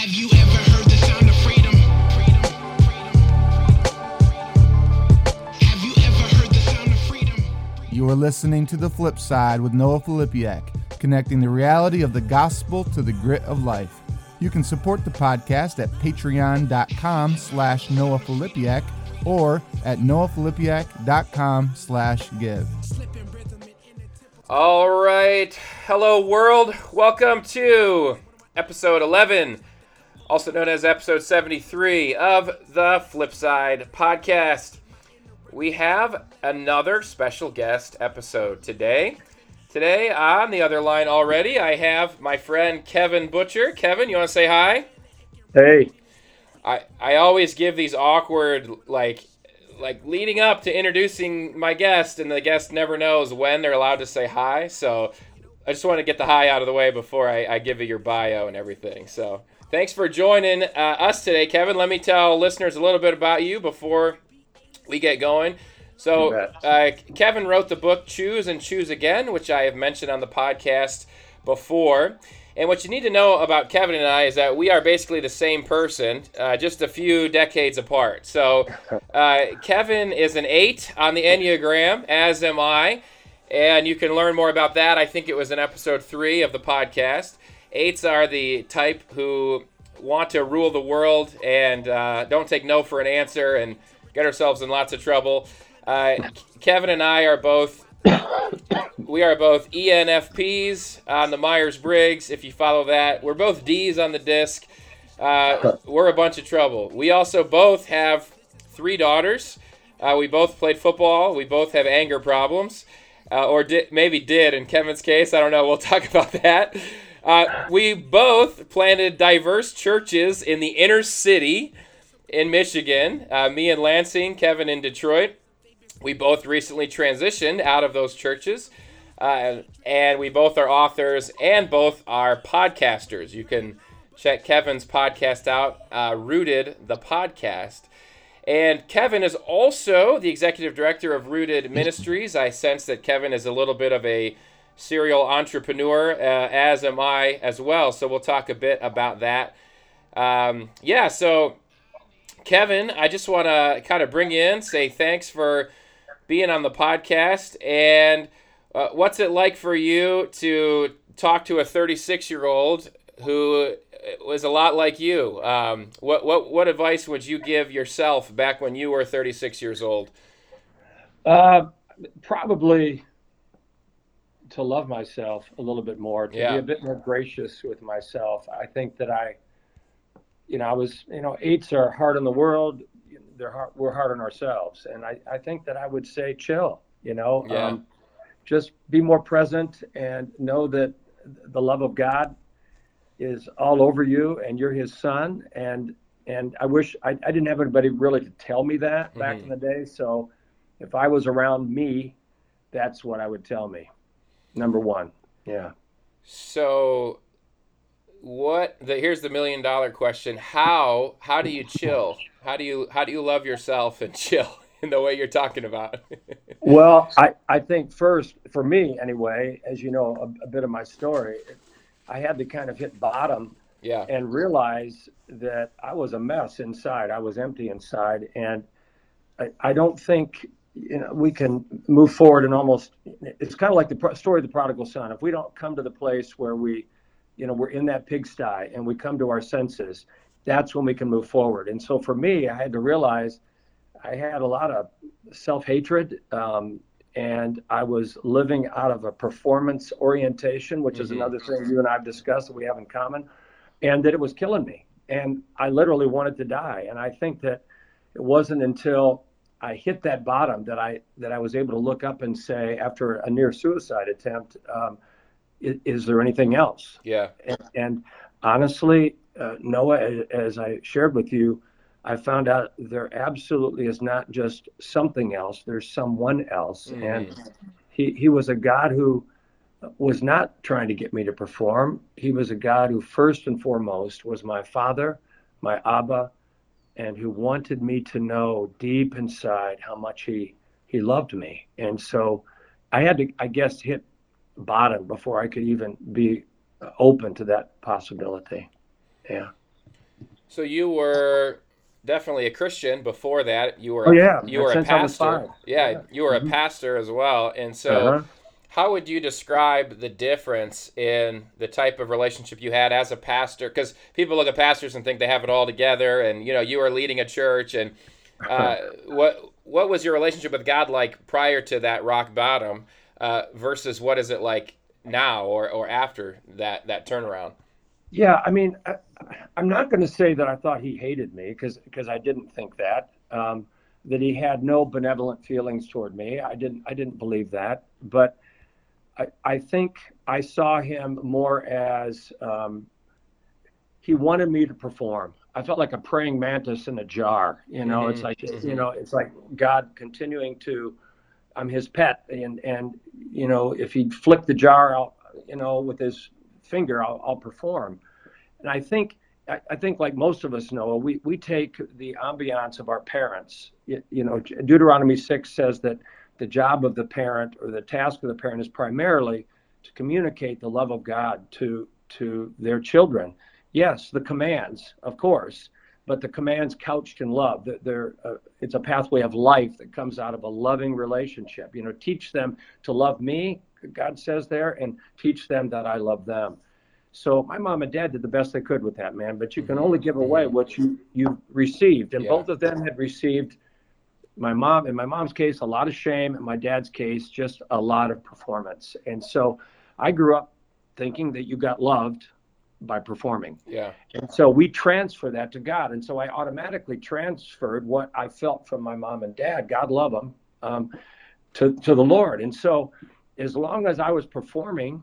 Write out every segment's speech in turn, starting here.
Have you ever heard the sound of freedom? Have you ever heard the sound of freedom? You are listening to The Flip Side with Noah Filipiak, connecting the reality of the gospel to the grit of life. You can support the podcast at patreon.com/Noah Filipiak or at noahfilipiak.com/give. All right. Hello, world. Welcome to episode 11, also known as episode 73 of the Flip Side podcast. We have another special guest episode today. Today, on the other line already, I have my friend Kevin Butcher. Kevin, you want to say hi? Hey. I always give these awkward, like leading up to introducing my guest, and the guest never knows when they're allowed to say hi. So I just want to get the hi out of the way before I give you your bio and everything. So thanks for joining us today, Kevin. Let me tell listeners a little bit about you before we get going. So Kevin wrote the book Choose and Choose Again, which I have mentioned on the podcast before. And what you need to know about Kevin and I is that we are basically the same person, just a few decades apart. So Kevin is an 8 on the Enneagram, as am I. And you can learn more about that. I think it was in episode 3 of the podcast. 8s are the type who want to rule the world and don't take no for an answer and get ourselves in lots of trouble. Kevin and I are both ENFPs on the Myers-Briggs, if you follow that. We're both Ds on the disc. We're a bunch of trouble. We also both have 3 daughters. We both played football. We both have anger problems, maybe did in Kevin's case. I don't know. We'll talk about that. We both planted diverse churches in the inner city in Michigan. Me in Lansing, Kevin in Detroit. We both recently transitioned out of those churches, and we both are authors and both are podcasters. You can check Kevin's podcast out, Rooted the Podcast. And Kevin is also the executive director of Rooted Ministries. I sense that Kevin is a little bit of a serial entrepreneur, as am I as well. So we'll talk a bit about that. So Kevin, I just want to kind of bring you in, say thanks for being on the podcast, and what's it like for you to talk to a 36-year-old who was a lot like you? What advice would you give yourself back when you were 36 years old? Probably to love myself a little bit more, to be a bit more gracious with myself. I think that I was, 8s are hard on the world. We're hard on ourselves. And I think that I would say chill, just be more present and know that the love of God is all over you and you're his son. And I wish I didn't have anybody really to tell me that back in the day. So if I was around me, that's what I would tell me. Number one. Yeah. So here's the $1 million question. How do you chill? How do you love yourself and chill in the way you're talking about? Well, I think first, for me anyway, as you know, a bit of my story, I had to kind of hit bottom and realize that I was a mess inside. I was empty inside. And I don't think we can move forward and it's kind of like the story of the prodigal son. If we don't come to the place where we're in that pigsty and we come to our senses, that's when we can move forward. And so for me, I had to realize I had a lot of self-hatred, and I was living out of a performance orientation, which is another thing you and I have discussed that we have in common, and that it was killing me. And I literally wanted to die. And I think that it wasn't until I hit that bottom that I was able to look up and say, after a near suicide attempt, is there anything else? Yeah. And honestly, Noah, as I shared with you, I found out there absolutely is not just something else. There's someone else. And he was a God who was not trying to get me to perform. He was a God who first and foremost was my father, my Abba, and who wanted me to know deep inside how much he loved me. And so I had to, I guess, hit bottom before I could even be open to that possibility. Yeah. So you were definitely a Christian before that. You were you were a since I was pastor. 5. Yeah, you were a pastor as well. And so how would you describe the difference in the type of relationship you had as a pastor? Because people look at pastors and think they have it all together, and you were leading a church. And what was your relationship with God like prior to that rock bottom, versus what is it like now or after that turnaround? Yeah, I mean, I'm not going to say that I thought he hated me because I didn't think that. That he had no benevolent feelings toward me. I didn't believe that, but I think I saw him more as he wanted me to perform. I felt like a praying mantis in a jar. It's like it's like God continuing to. I'm his pet, and if he'd flick the jar out, with his finger, I'll perform. And I think like most of us know, we take the ambiance of our parents. Deuteronomy 6 says that the job of the parent or the task of the parent is primarily to communicate the love of God to their children. Yes, the commands, of course, but the commands couched in love. It's a pathway of life that comes out of a loving relationship. Teach them to love me, God says there, and teach them that I love them. So my mom and dad did the best they could with that, man. But you can only give away what you received, and both of them had received. In my mom's case, a lot of shame. In my dad's case, just a lot of performance. And so I grew up thinking that you got loved by performing. Yeah. And so we transfer that to God. And so I automatically transferred what I felt from my mom and dad, God love them, to the Lord. And so as long as I was performing,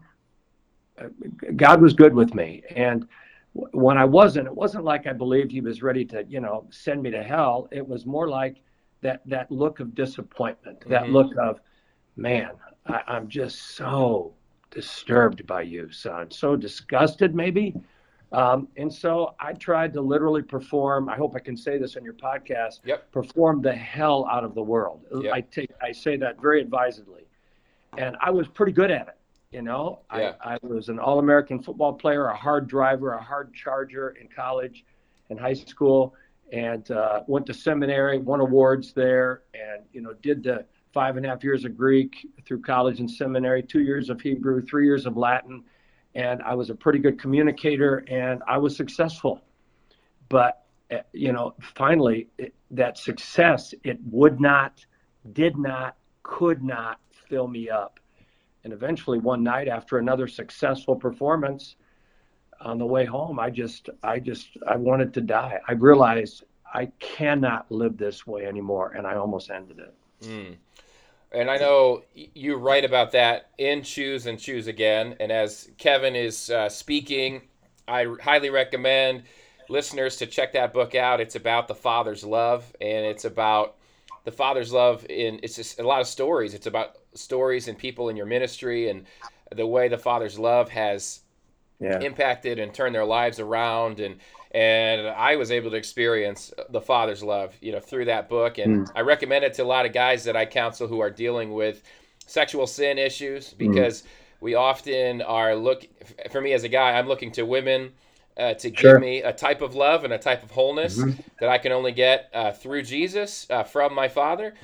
God was good with me. And when I wasn't, it wasn't like I believed he was ready to, send me to hell. It was more like that look of disappointment, that look of, man, I'm just so disturbed by you, son, so disgusted maybe. And so I tried to literally perform, I hope I can say this on your podcast, perform the hell out of the world. I say that very advisedly. And I was pretty good at it. I was an All-American football player, a hard driver, a hard charger in college and high school, and went to seminary, won awards there, and, did the 5.5 years of Greek through college and seminary, 2 years of Hebrew, 3 years of Latin. And I was a pretty good communicator, and I was successful. But, finally, that success, it would not, did not, could not fill me up. And eventually one night after another successful performance, on the way home, I wanted to die. I realized I cannot live this way anymore, and I almost ended it. And I know you write about that in Choose and Choose Again. And as Kevin is speaking, I highly recommend listeners to check that book out. It's about the Father's love, and it's about the Father's love it's just a lot of stories. It's about stories and people in your ministry and the way the Father's love has impacted and turned their lives around. And I was able to experience the Father's love, through that book. And I recommend it to a lot of guys that I counsel who are dealing with sexual sin issues, because we often are for me as a guy, I'm looking to women to give me a type of love and a type of wholeness that I can only get through Jesus from my Father.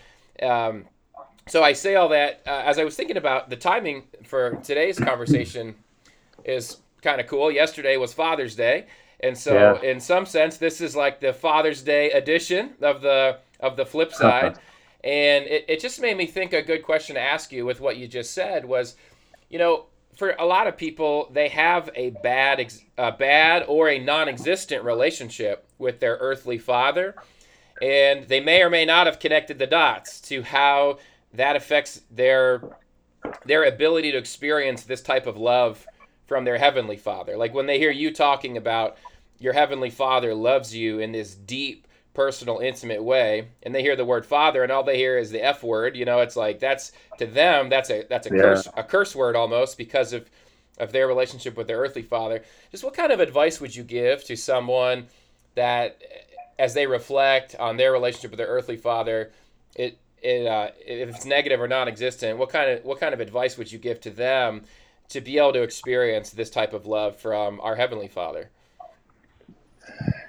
So I say all that as I was thinking about the timing for today's conversation is kind of cool. Yesterday was Father's Day. And so in some sense, this is like the Father's Day edition of the flip side. And it just made me think a good question to ask you with what you just said was, for a lot of people, they have a bad or a non-existent relationship with their earthly father. And they may or may not have connected the dots to how that affects their ability to experience this type of love from their heavenly Father. Like when they hear you talking about your heavenly Father loves you in this deep, personal, intimate way, and they hear the word Father, and all they hear is the F word. It's like that's to them that's a curse word almost because of their relationship with their earthly father. Just what kind of advice would you give to someone that, as they reflect on their relationship with their earthly father, if it's negative or non-existent, what kind of advice would you give to them to be able to experience this type of love from our heavenly Father?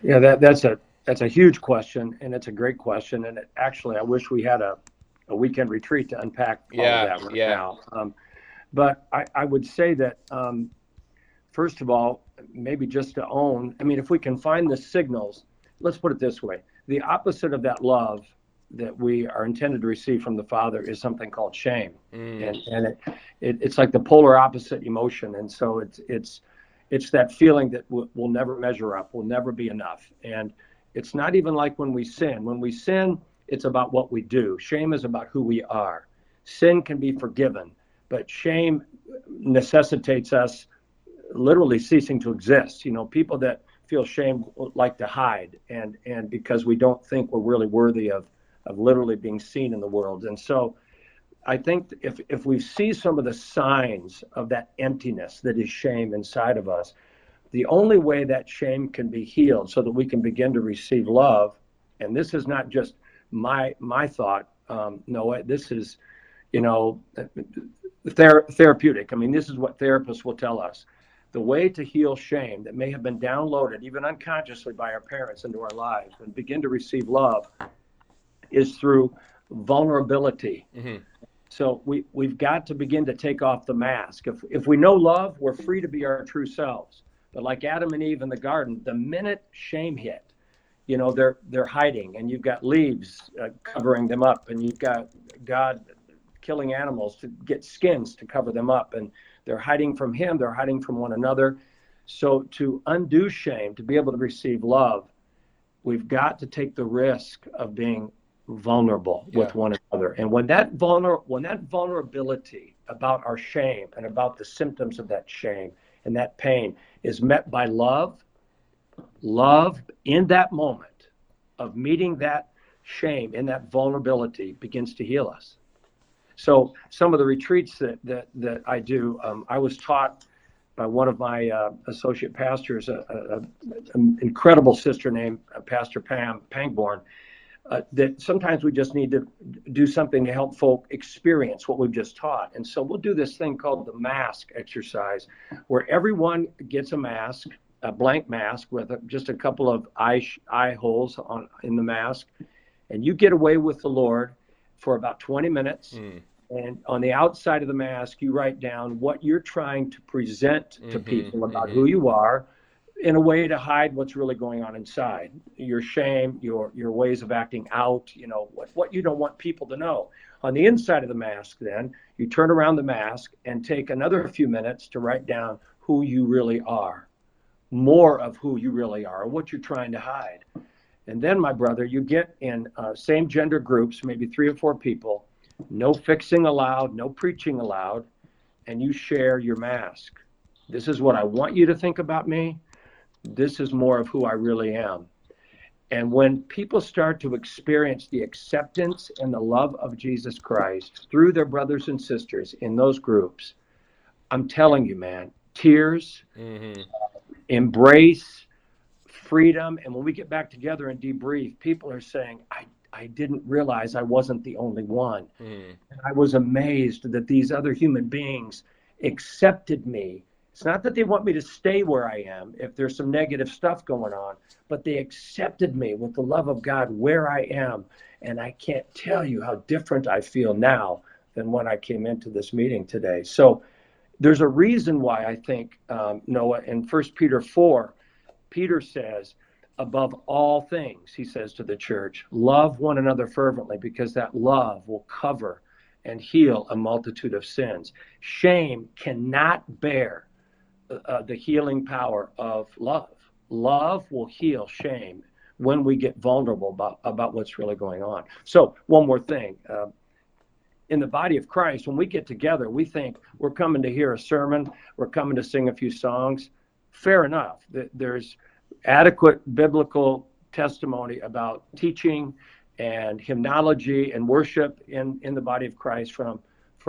Yeah, that's a huge question, and it's a great question. And actually, I wish we had a weekend retreat to unpack all of that right now. But I would say that, first of all, maybe just to own, I mean, if we can find the signals, let's put it this way. The opposite of that love that we are intended to receive from the Father is something called shame. And it's like the polar opposite emotion. And so it's that feeling that we'll never measure up, will never be enough. And it's not even like when we sin. When we sin, it's about what we do. Shame is about who we are. Sin can be forgiven, but shame necessitates us literally ceasing to exist. You know, people that feel shame like to hide, and because we don't think we're really worthy of literally being seen in the world. And so I think if we see some of the signs of that emptiness that is shame inside of us, the only way that shame can be healed so that we can begin to receive love, and this is not just my thought, Noah, this is, therapeutic. I mean, this is what therapists will tell us. The way to heal shame that may have been downloaded, even unconsciously, by our parents into our lives and begin to receive love is through vulnerability. Mm-hmm. So we've got to begin to take off the mask. If we know love, we're free to be our true selves. But like Adam and Eve in the garden, the minute shame hit, they're hiding, and you've got leaves covering them up, and you've got God killing animals to get skins to cover them up, and they're hiding from him, they're hiding from one another. So to undo shame, to be able to receive love, we've got to take the risk of being vulnerable with one another. And when that vulnerability about our shame and about the symptoms of that shame and that pain is met by love in that moment of meeting that shame and that vulnerability begins to heal us. So some of the retreats that I do, I was taught by one of my associate pastors, an incredible sister named Pastor Pam Pangborn, that sometimes we just need to do something to help folk experience what we've just taught. And so we'll do this thing called the mask exercise, where everyone gets a mask, a blank mask with just a couple of eye holes in the mask, and you get away with the Lord for about 20 minutes. And on the outside of the mask, you write down what you're trying to present to people about who you are, in a way to hide what's really going on inside. Your shame, your ways of acting out, what you don't want people to know. On the inside of the mask, then, you turn around the mask and take another few minutes to write down who you really are, more of who you really are, what you're trying to hide. And then, my brother, you get in same gender groups, maybe 3 or 4 people, no fixing allowed, no preaching allowed, and you share your mask. This is what I want you to think about me. This is more of who I really am. And when people start to experience the acceptance and the love of Jesus Christ through their brothers and sisters in those groups, I'm telling you, man, tears, embrace, freedom. And when we get back together and debrief, people are saying, I didn't realize I wasn't the only one. And I was amazed that these other human beings accepted me. It's not that they want me to stay where I am if there's some negative stuff going on, but they accepted me with the love of God where I am. And I can't tell you how different I feel now than when I came into this meeting today. So there's a reason why I think, Noah, in 1 Peter 4, Peter says, above all things, he says to the church, love one another fervently, because that love will cover and heal a multitude of sins. Shame cannot bear the healing power of love. Love will heal shame when we get vulnerable about what's really going on. So one more thing. In the body of Christ, when we get together, we think we're coming to hear a sermon, we're coming to sing a few songs. Fair enough. There's adequate biblical testimony about teaching and hymnology and worship in the body of Christ from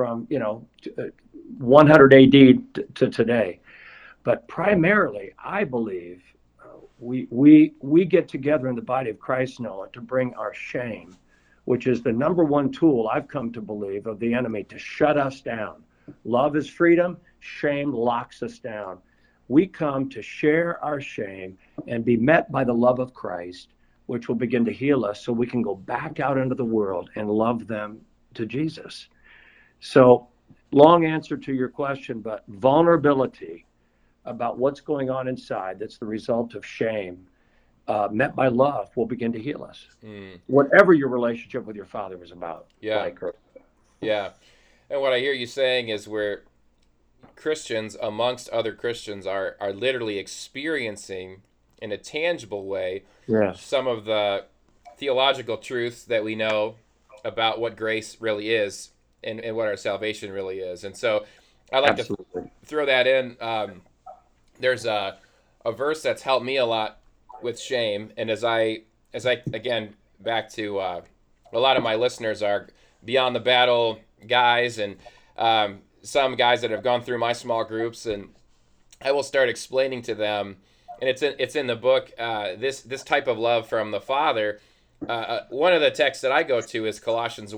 100 AD to today. But primarily, I believe we get together in the body of Christ, Noah, to bring our shame, which is the number one tool I've come to believe of the enemy to shut us down. Love is freedom. Shame locks us down. We come to share our shame and be met by the love of Christ, which will begin to heal us so we can go back out into the world and love them to Jesus. So, long answer to your question, but vulnerability about what's going on inside that's the result of shame, met by love, will begin to heal us. Whatever your relationship with your father was about. Yeah. Yeah. And what I hear you saying is where Christians, amongst other Christians, are literally experiencing in a tangible way some of the theological truths that we know about what grace really is and what our salvation really is. And so I like to throw that in. There's a verse that's helped me a lot with shame. And as I again, back to a lot of my listeners are beyond the battle guys and some guys that have gone through my small groups, and I will start explaining to them, and it's in the book, this type of love from the Father. One of the texts that I go to is Colossians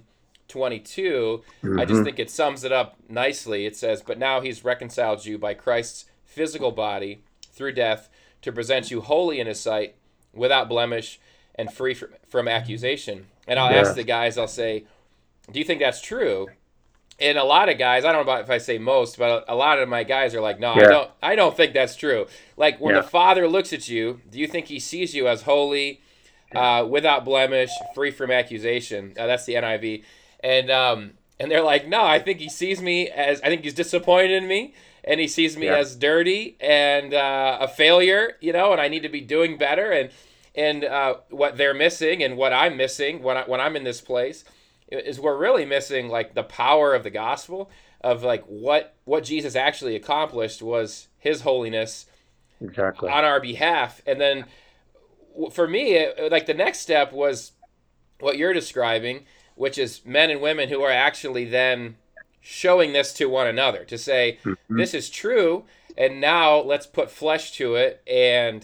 1:22. I just think it sums it up nicely. It says, "But now he's reconciled you by Christ's physical body through death to present you holy in his sight, without blemish and free from accusation." And I'll ask the guys, I'll say, do you think that's true? And a lot of guys, I don't know about if I say most, but a lot of my guys are like, no, I don't think that's true. Like when the Father looks at you, do you think he sees you as holy, without blemish, free from accusation? That's the NIV. And they're like, no, I think he sees me as, I think he's disappointed in me, and he sees me as dirty and a failure, and I need to be doing better. And what they're missing and what I'm missing when I'm in this place is we're really missing like the power of the gospel of like what Jesus actually accomplished was his holiness on our behalf. And then for me, like the next step was what you're describing, which is men and women who are actually then showing this to one another to say, this is true. And now let's put flesh to it. And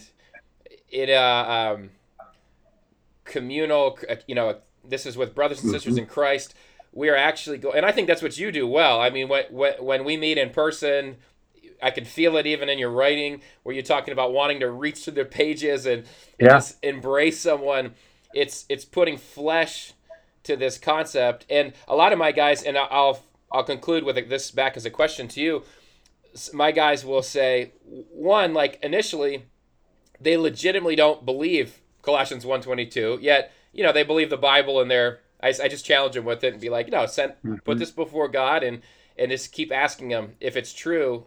it, communal, this is with brothers and sisters in Christ. We are actually and I think that's what you do well. I mean, when we meet in person, I can feel it even in your writing where you're talking about wanting to reach through their pages and just embrace someone. It's putting flesh to this concept. And a lot of my guys, and I'll conclude with this back as a question to you. My guys will say, one, like initially, they legitimately don't believe Colossians 1:22, yet they believe the Bible, and I just challenge them with it and be like, put this before God and just keep asking them if it's true.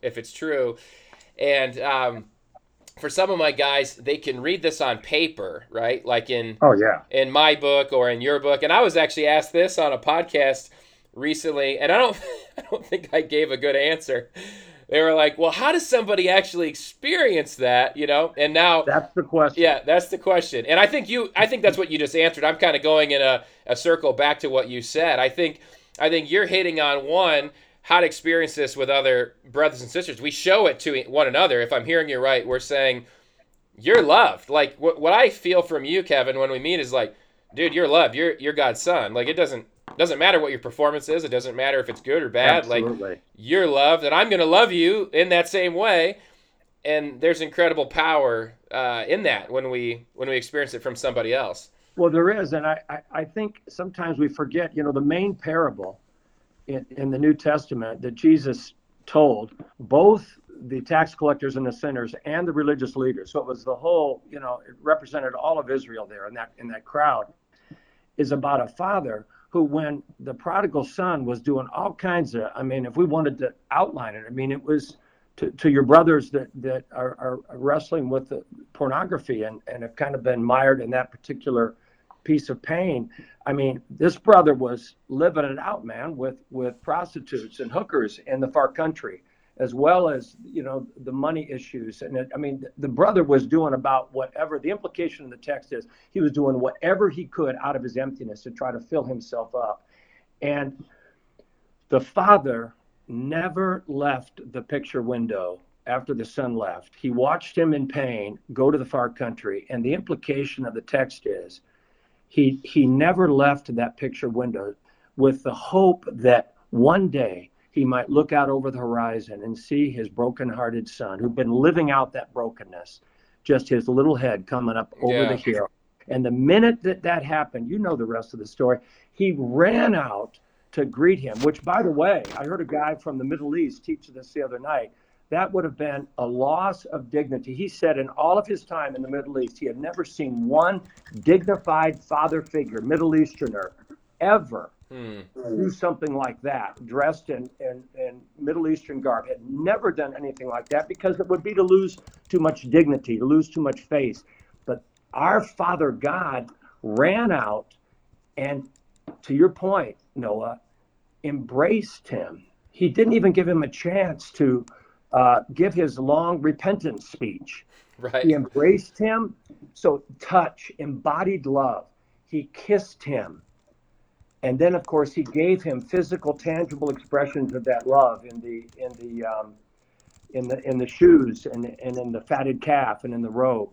And for some of my guys, they can read this on paper, right? Like in my book or in your book. And I was actually asked this on a podcast recently, and I don't think I gave a good answer. They were like, well, how does somebody actually experience that, And now that's the question. Yeah, that's the question. And I think that's what you just answered. I'm kind of going in a circle back to what you said. I think you're hitting on one, how to experience this with other brothers and sisters. We show it to one another. If I'm hearing you right, we're saying you're loved. Like what I feel from you, Kevin, when we meet is like, dude, you're loved. You're God's son. Like it doesn't matter what your performance is. It doesn't matter if it's good or bad. Absolutely. Like you're loved, and I'm going to love you in that same way. And there's incredible power in that when we experience it from somebody else. Well, there is, and I think sometimes we forget. The main parable in the New Testament that Jesus told both the tax collectors and the sinners and the religious leaders. So it was the whole. It represented all of Israel there in that crowd. Is about a father who, when the prodigal son was doing all kinds of, if we wanted to outline it, it was to your brothers that are wrestling with the pornography and have kind of been mired in that particular piece of pain. This brother was living it out, man, with prostitutes and hookers in the far country, as well as, the money issues. And the brother was doing about whatever, the implication of the text is, he was doing whatever he could out of his emptiness to try to fill himself up. And the father never left the picture window after the son left. He watched him in pain go to the far country. And the implication of the text is he never left that picture window with the hope that one day he might look out over the horizon and see his brokenhearted son, who'd been living out that brokenness, just his little head coming up over the hill. And the minute that happened, you know the rest of the story, he ran out to greet him, which, by the way, I heard a guy from the Middle East teach this the other night. That would have been a loss of dignity. He said in all of his time in the Middle East, he had never seen one dignified father figure, Middle Easterner, ever do something like that, dressed in Middle Eastern garb. Had never done anything like that because it would be to lose too much dignity, to lose too much face. But our Father God ran out and, to your point, Noah, embraced him. He didn't even give him a chance to give his long repentance speech. Right. He embraced him. So touch, embodied love. He kissed him. And then, of course, he gave him physical, tangible expressions of that love in the shoes and in the fatted calf and in the robe.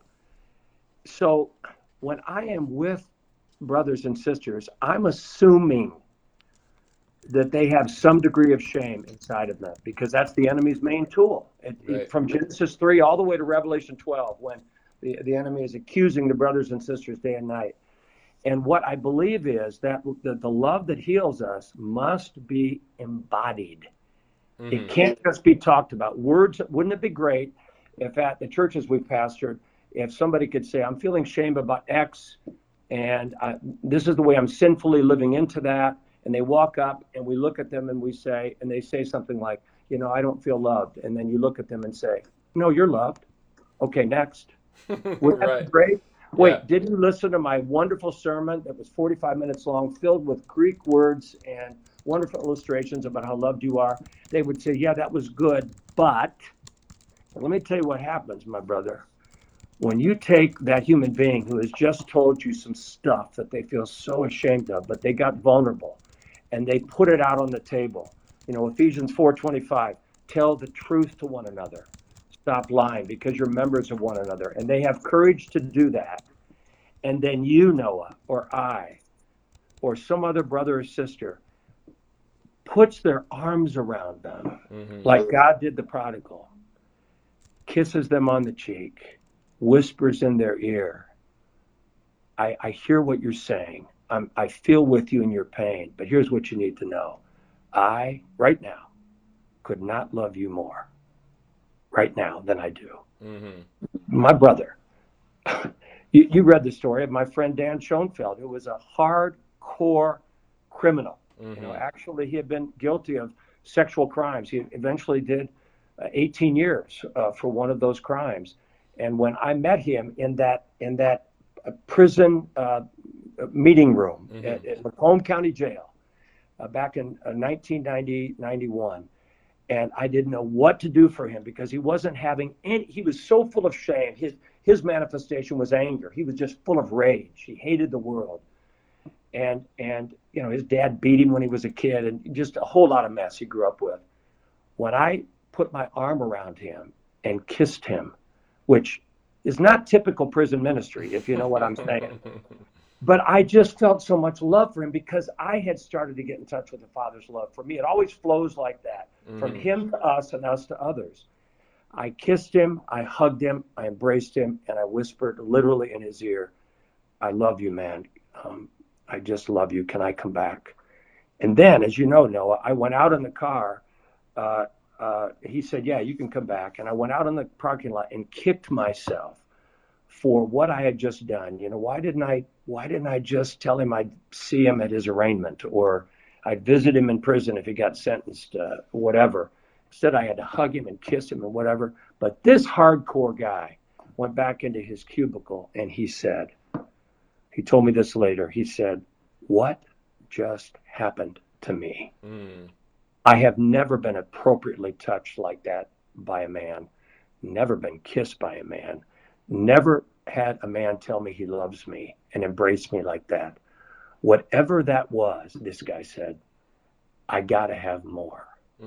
So when I am with brothers and sisters, I'm assuming that they have some degree of shame inside of them, because that's the enemy's main tool. From Genesis 3 all the way to Revelation 12, when the enemy is accusing the brothers and sisters day and night. And what I believe is that the love that heals us must be embodied. It can't just be talked about. Words, wouldn't it be great if at the churches we've pastored, if somebody could say, I'm feeling shame about X, and this is the way I'm sinfully living into that, and they walk up and we look at them and we say, and they say something like, I don't feel loved. And then you look at them and say, no, you're loved. Okay, next. Wouldn't that be great? Wait, didn't you listen to my wonderful sermon that was 45 minutes long, filled with Greek words and wonderful illustrations about how loved you are? They would say, yeah, that was good, but let me tell you what happens, my brother. When you take that human being who has just told you some stuff that they feel so ashamed of, but they got vulnerable, and they put it out on the table. Ephesians 4:25, tell the truth to one another. Stop lying, because you're members of one another. And they have courage to do that. And then you, Noah, or I, or some other brother or sister, puts their arms around them, like God did the prodigal, kisses them on the cheek, whispers in their ear, I hear what you're saying. I feel with you in your pain, but here's what you need to know. I, right now, could not love you more right now than I do. My brother, you read the story of my friend Dan Schoenfeld, who was a hardcore criminal. Actually, he had been guilty of sexual crimes. He eventually did 18 years for one of those crimes. And when I met him in that prison meeting room at Macomb County Jail back in 1990-91, and I didn't know what to do for him, because he wasn't having any, he was so full of shame. His manifestation was anger. He was just full of rage. He hated the world. And his dad beat him when he was a kid, and just a whole lot of mess he grew up with. When I put my arm around him and kissed him, which is not typical prison ministry, if you know what I'm saying. But I just felt so much love for him, because I had started to get in touch with the Father's love for me. It always flows like that, from him to us and us to others. I kissed him, I hugged him, I embraced him, and I whispered literally in his ear, I love you, man. I just love you. Can I come back? And then, as you know, Noah, I went out in the car. He said, yeah, you can come back. And I went out in the parking lot and kicked myself for what I had just done. Why didn't I just tell him I'd see him at his arraignment, or I'd visit him in prison if he got sentenced, whatever. Instead, I had to hug him and kiss him and whatever. But this hardcore guy went back into his cubicle and he told me this later. He said, what just happened to me? I have never been appropriately touched like that by a man, never been kissed by a man, never had a man tell me he loves me and embrace me like that. Whatever that was, this guy said, I got to have more.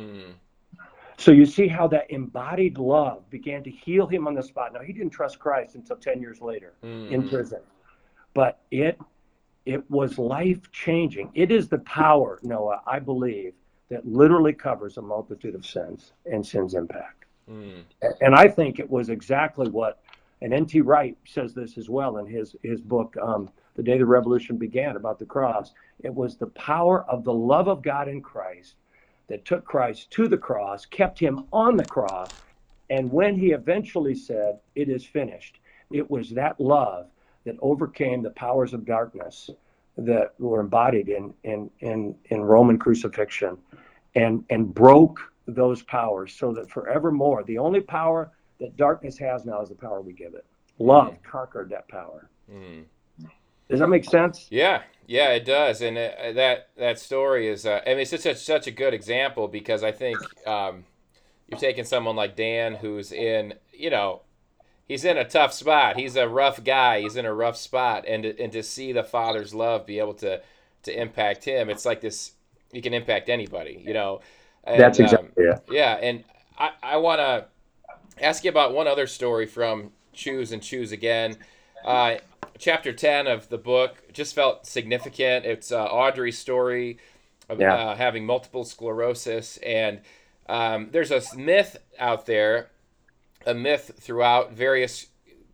So you see how that embodied love began to heal him on the spot. Now, he didn't trust Christ until 10 years later in prison. But it was life-changing. It is the power, Noah, I believe, that literally covers a multitude of sins and sin's impact. Mm. And I think it was exactly what, and N.T. Wright says this as well in his book, The Day the Revolution Began, about the cross. It was the power of the love of God in Christ that took Christ to the cross, kept him on the cross, and when he eventually said, "It is finished," it was that love that overcame the powers of darkness that were embodied in Roman crucifixion, and broke those powers, so that forevermore, the only power that darkness has now is the power we give it. Love conquered that power. Mm. Does that make sense? Yeah, it does. And that story is, I mean, it's such a good example, because I think you're taking someone like Dan, who's in, he's in a tough spot. He's a rough guy. He's in a rough spot. And to see the Father's love be able to impact him, it's like this, you can impact anybody, And, that's exactly it. Yeah, and I want to ask you about one other story from Choose and Choose Again. Chapter 10 of the book just felt significant. It's Audrey's story of having multiple sclerosis. And there's a myth out there, a myth throughout various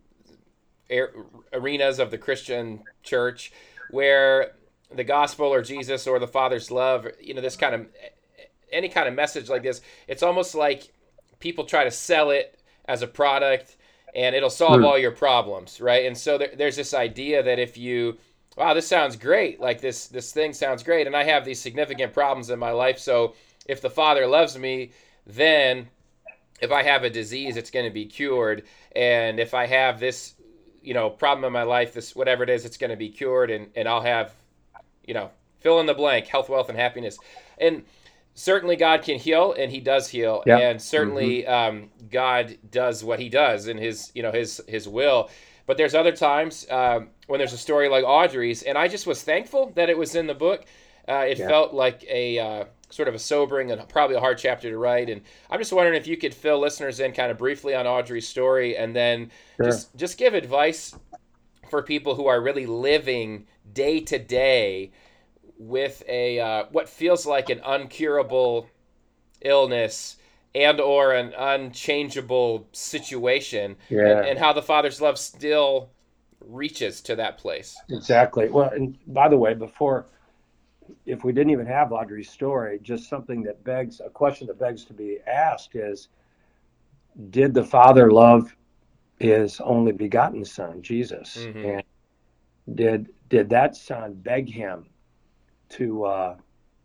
arenas of the Christian church, where the gospel or Jesus or the Father's love, this kind of, any kind of message like this, it's almost like people try to sell it as a product, and it'll solve all your problems, right? And so there's this idea that if you, wow, this sounds great, like this thing sounds great, and I have these significant problems in my life, so if the Father loves me, then if I have a disease, it's going to be cured, and if I have this, problem in my life, this whatever it is, it's going to be cured, and I'll have, fill in the blank, health, wealth, and happiness. And certainly God can heal, and he does heal. Yep. And certainly God does what he does in his will. But there's other times when there's a story like Audrey's, and I just was thankful that it was in the book. It felt like a sort of a sobering and probably a hard chapter to write. And I'm just wondering if you could fill listeners in kind of briefly on Audrey's story, and then just give advice for people who are really living day to day with a what feels like an uncurable illness and or an unchangeable situation, and how the Father's love still reaches to that place. Exactly. Well, and by the way, if we didn't even have Audrey's story, just something that begs a question that begs to be asked is, did the Father love his only begotten Son, Jesus? Mm-hmm. And did that Son beg him to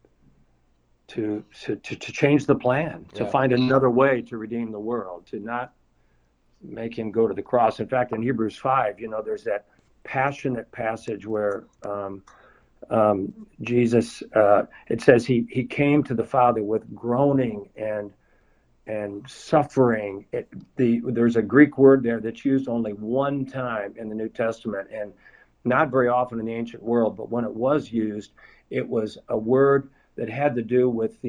change the plan, to find another way to redeem the world, to not make him go to the cross? In fact, in Hebrews 5, there's that passionate passage where Jesus, it says he came to the Father with groaning and suffering. There's a Greek word there that's used only one time in the New Testament, and not very often in the ancient world, but when it was used, it was a word that had to do with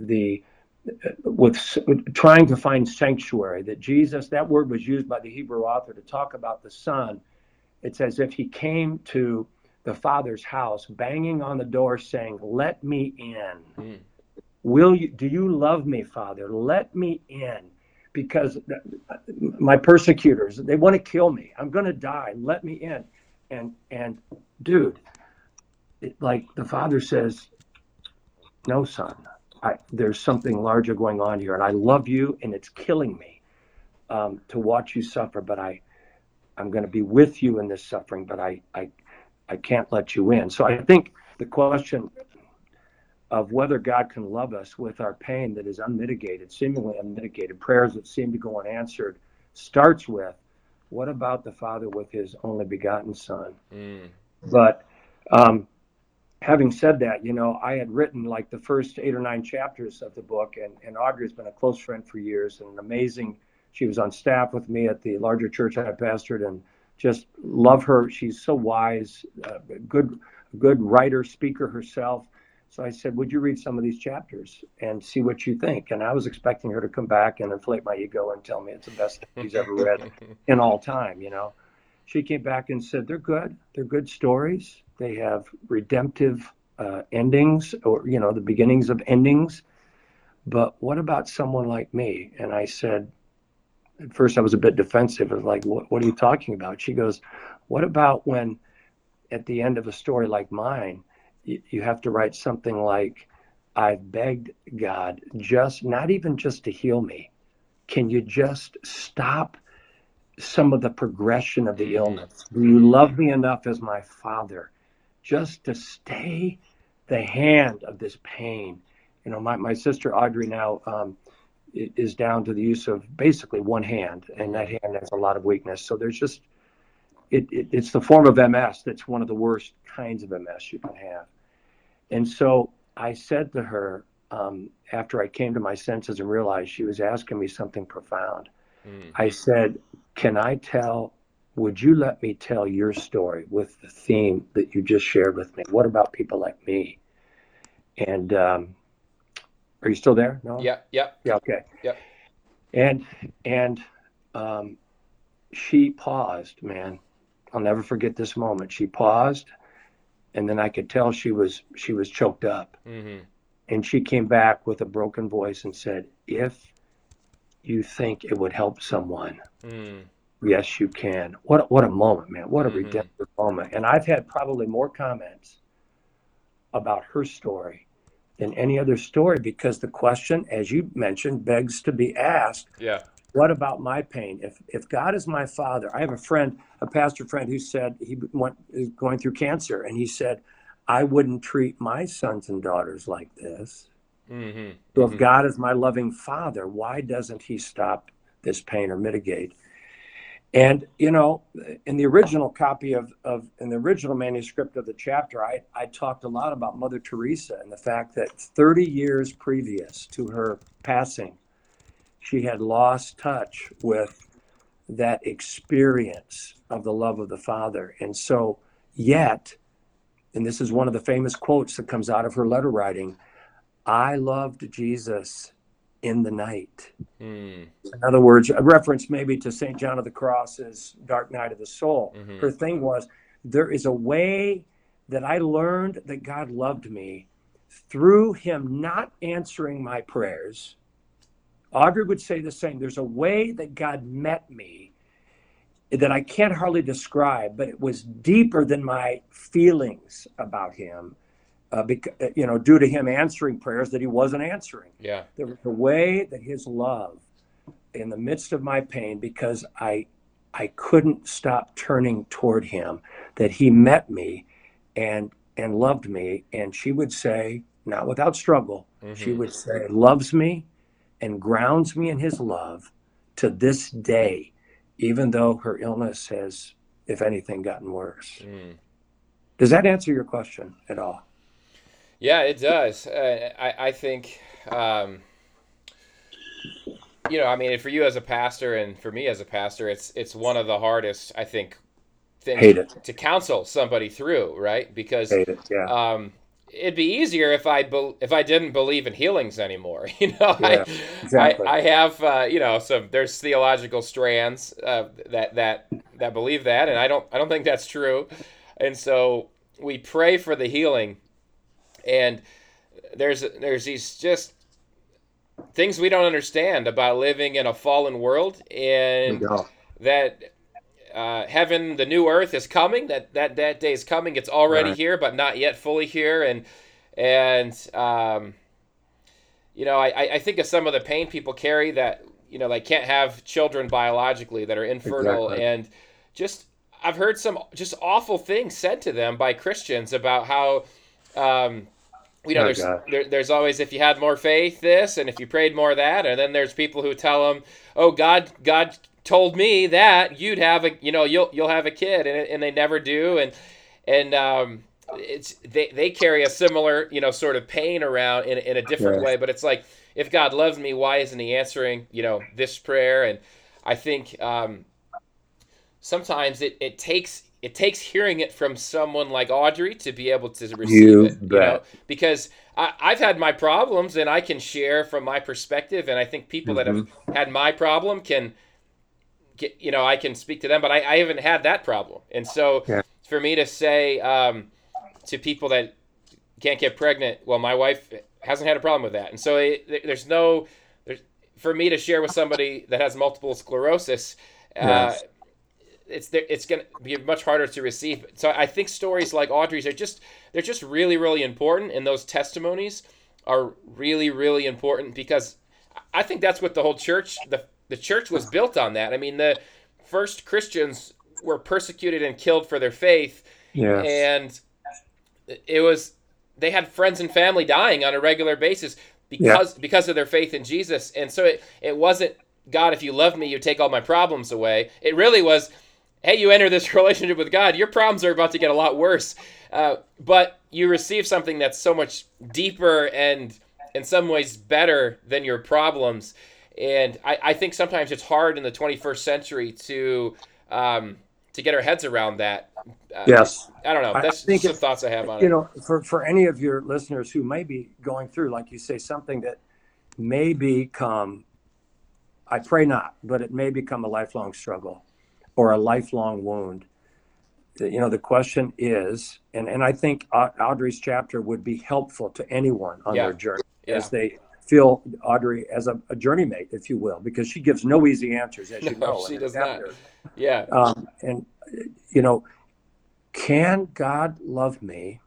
with trying to find sanctuary. That Jesus, that word was used by the Hebrew author to talk about the Son. It's as if he came to the Father's house, banging on the door, saying, "Let me in. Do you love me, Father? Let me in, because my persecutors, they want to kill me. I'm going to die. Let me in." And dude, like the Father says, "No, son, there's something larger going on here, and I love you, and it's killing me to watch you suffer, but I'm going to be with you in this suffering, but I can't let you in." So I think the question of whether God can love us with our pain that is unmitigated, seemingly unmitigated, prayers that seem to go unanswered, starts with, what about the Father with his only begotten Son? But having said that, I had written like the first 8 or 9 chapters of the book, and Audrey's been a close friend for years, and she was on staff with me at the larger church I pastored, and just love her. She's so wise, good writer, speaker herself. So I said, would you read some of these chapters and see what you think? And I was expecting her to come back and inflate my ego and tell me it's the best thing she's ever read in all time, She came back and said, they're good. They're good stories. They have redemptive endings, or, the beginnings of endings. but what about someone like me? And I said, at first I was a bit defensive. I was like, what are you talking about? She goes, what about when at the end of a story like mine, you have to write something like, I've begged God not even just to heal me. Can you just stop some of the progression of the illness? Do you love me enough as my Father just to stay the hand of this pain? You know, my sister Audrey now is down to the use of basically one hand, and that hand has a lot of weakness. So there's just, it's the form of MS that's one of the worst kinds of MS you can have. And so I said to her, after I came to my senses and realized she was asking me something profound, I said, would you let me tell your story with the theme that you just shared with me? What about people like me? And are you still there? No? Yeah. Okay. Yep. And she paused, man. I'll never forget this moment. She paused, and then I could tell she was choked up. Mm-hmm. And she came back with a broken voice and said, if you think it would help someone, yes, you can. What a moment, man. What a redemptive moment. And I've had probably more comments about her story than any other story, because the question, as you mentioned, begs to be asked. Yeah. What about my pain? If God is my Father, I have a pastor friend who said is going through cancer, and he said, I wouldn't treat my sons and daughters like this. Mm-hmm. So if God is my loving Father, why doesn't he stop this pain or mitigate? And, you know, in the original copy in the original manuscript of the chapter, I talked a lot about Mother Teresa and the fact that 30 years previous to her passing, she had lost touch with that experience of the love of the Father. And so yet, and this is one of the famous quotes that comes out of her letter writing, I loved Jesus in the night. In other words, a reference maybe to St. John of the Cross's Dark Night of the Soul. Mm-hmm. Her thing was, there is a way that I learned that God loved me through him not answering my prayers. Audrey would say the same. There's a way that God met me that I can't hardly describe, but it was deeper than my feelings about him, because, you know, due to him answering prayers that he wasn't answering. Yeah. There was a way that his love in the midst of my pain, because I couldn't stop turning toward him, that he met me and loved me. And she would say, not without struggle, she would say, loves me and grounds me in his love to this day, even though her illness has, if anything, gotten worse. Does that answer your question at all? Yeah, it does. I think, you know, I mean, for you as a pastor and for me as a pastor, it's one of the hardest, I think, things to counsel somebody through, right? Because it'd be easier if I didn't believe in healings anymore. You know, yeah, exactly. I have you know, so there's theological strands that believe that, and I don't think that's true. And so we pray for the healing, and there's these just things we don't understand about living in a fallen world, and that heaven, the new earth, is coming. That day is coming. It's already here, but not yet fully here. And you know, I think of some of the pain people carry that, you know, they can't have children biologically, that are infertile, and just I've heard some just awful things said to them by Christians about how. You know, there's always, if you had more faith, this, and if you prayed more, that, and then there's people who tell them, oh, God told me that you'd have a, you know, you'll have a kid, and they never do, and it's they carry a similar, you know, sort of pain around in a different way, but it's like, if God loves me, why isn't he answering, you know, this prayer? And I think sometimes it takes hearing it from someone like Audrey to be able to receive it, you know, because I've had my problems and I can share from my perspective. And I think people that have had my problem can get, you know, I can speak to them, but I haven't had that problem. And so for me to say to people that can't get pregnant, well, my wife hasn't had a problem with that. And so for me to share with somebody that has multiple sclerosis, Yes. it's going to be much harder to receive. So I think stories like Audrey's they're just really, really important, and those testimonies are really, really important, because I think that's what the whole church, the church was built on that. I mean, the first Christians were persecuted and killed for their faith, Yes. and they had friends and family dying on a regular basis because of their faith in Jesus. And so it wasn't, God, if you love me, you take all my problems away. It really was, hey, you enter this relationship with God, your problems are about to get a lot worse. But you receive something that's so much deeper and in some ways better than your problems. And I think sometimes it's hard in the 21st century to get our heads around that. Yes. I don't know. That's some thoughts I have on it. You know, for any of your listeners who may be going through, like you say, something that may become, I pray not, but it may become a lifelong struggle or a lifelong wound. You know, the question is, and I think Audrey's chapter would be helpful to anyone on their journey as they feel Audrey as a journey mate, if you will, because she gives no easy answers, as you know. She does not. Yeah. And, you know, can God love me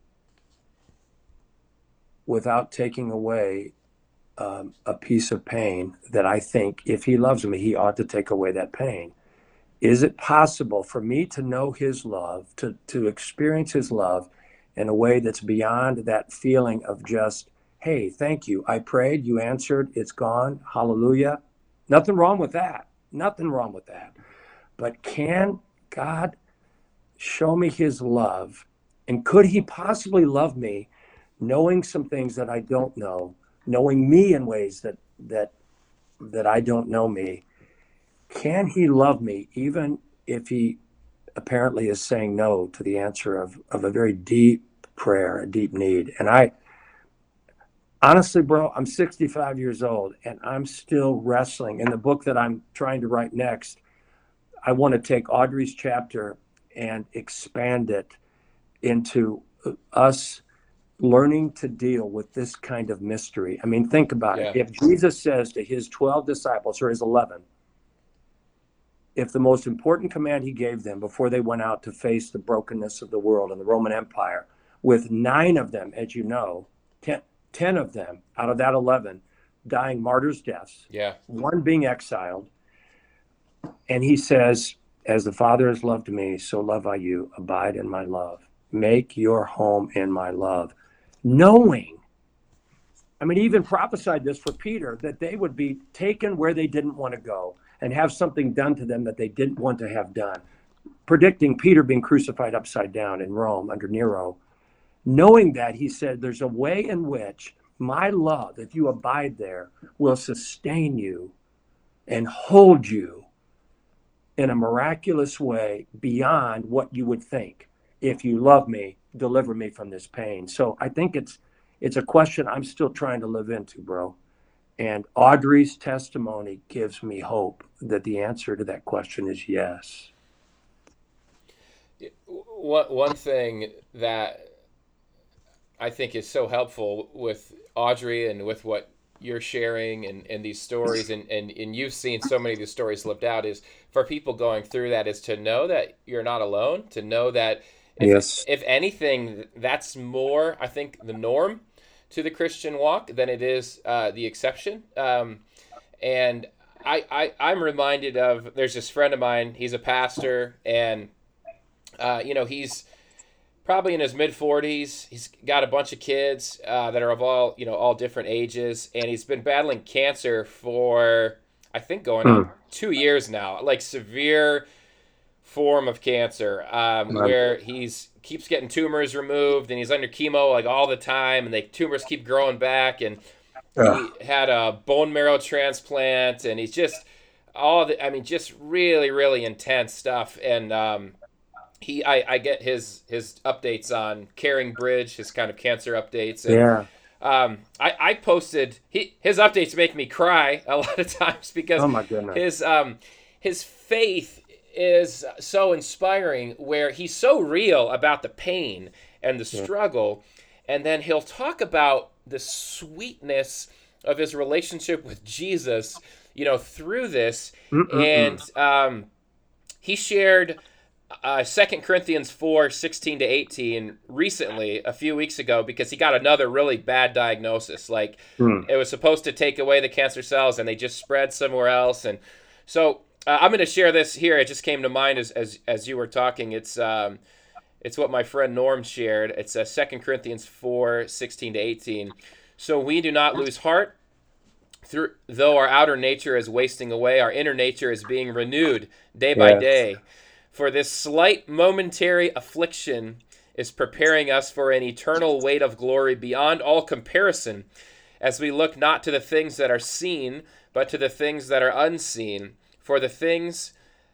without taking away a piece of pain that I think if he loves me, he ought to take away that pain? Is it possible for me to know his love, to experience his love in a way that's beyond that feeling of just, hey, thank you. I prayed, you answered, it's gone. Hallelujah. Nothing wrong with that. Nothing wrong with that. But can God show me his love? And could he possibly love me knowing some things that I don't know, knowing me in ways that I don't know me? Can he love me even if he apparently is saying no to the answer of a very deep prayer, a deep need? And I honestly, bro, I'm 65 years old and I'm still wrestling. In the book that I'm trying to write next, I want to take Audrey's chapter and expand it into us learning to deal with this kind of mystery. I mean, think about it. If Jesus says to his 12 disciples, or his 11, if the most important command he gave them before they went out to face the brokenness of the world and the Roman Empire, with 9 of them, as you know, 10 of them out of that 11 dying martyrs' deaths, 1 being exiled, and he says, as the Father has loved me, so love I you. Abide in my love. Make your home in my love. Knowing, I mean, he even prophesied this for Peter, that they would be taken where they didn't want to go and have something done to them that they didn't want to have done. Predicting Peter being crucified upside down in Rome under Nero. Knowing that, he said, there's a way in which my love, if you abide there, will sustain you and hold you in a miraculous way beyond what you would think. If you love me, deliver me from this pain. So I think it's a question I'm still trying to live into, bro. And Audrey's testimony gives me hope that the answer to that question is yes. One thing that I think is so helpful with Audrey and with what you're sharing and these stories, and you've seen so many of these stories lived out, is for people going through that, is to know that you're not alone, to know that if anything, that's more, I think, the norm to the Christian walk than it is the exception. And I'm reminded of, there's this friend of mine, he's a pastor, and he's probably in his mid-40s. He's got a bunch of kids that are of all different ages, and he's been battling cancer for, I think, going on 2 years now, like severe form of cancer, where he's keeps getting tumors removed, and he's under chemo like all the time, and the tumors keep growing back, and he had a bone marrow transplant, and he's just just really, really intense stuff. And I get his updates on Caring Bridge, his kind of cancer updates. And, I posted his updates make me cry a lot of times because his faith is so inspiring, where he's so real about the pain and the struggle, and then he'll talk about the sweetness of his relationship with Jesus, through this. And he shared 2 Corinthians 4:16-18 recently, a few weeks ago, because he got another really bad diagnosis. It was supposed to take away the cancer cells, and they just spread somewhere else. And so I'm going to share this here. It just came to mind as you were talking. It's what my friend Norm shared. It's 2 Corinthians 4:16-18. So we do not lose heart. Though our outer nature is wasting away, our inner nature is being renewed day by day. For this slight momentary affliction is preparing us for an eternal weight of glory beyond all comparison, as we look not to the things that are seen, but to the things that are unseen. For the things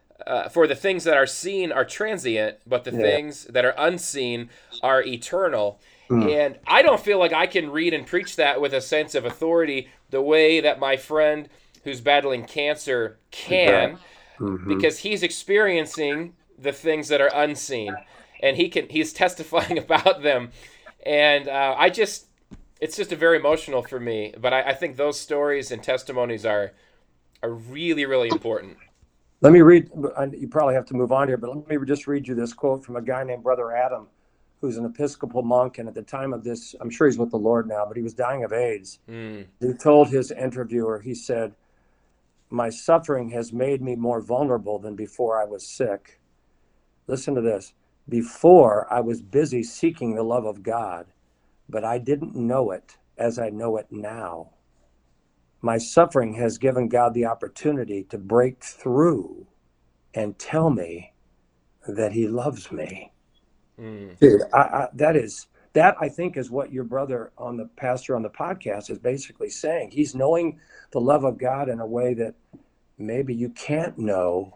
that are seen are transient, but the things that are unseen are eternal. And I don't feel like I can read and preach that with a sense of authority the way that my friend who's battling cancer can, because he's experiencing the things that are unseen, and he's testifying about them. And it's just very emotional for me. But I think those stories and testimonies are really, really important. Let me read, you probably have to move on here, but let me just read you this quote from a guy named Brother Adam, who's an Episcopal monk. And at the time of this, I'm sure he's with the Lord now, but he was dying of AIDS. He told his interviewer, he said, "My suffering has made me more vulnerable than before I was sick. Listen to this. Before, I was busy seeking the love of God, but I didn't know it as I know it now. My suffering has given God the opportunity to break through and tell me that he loves me." Dude, that I think is what your brother pastor on the podcast is basically saying. He's knowing the love of God in a way that maybe you can't know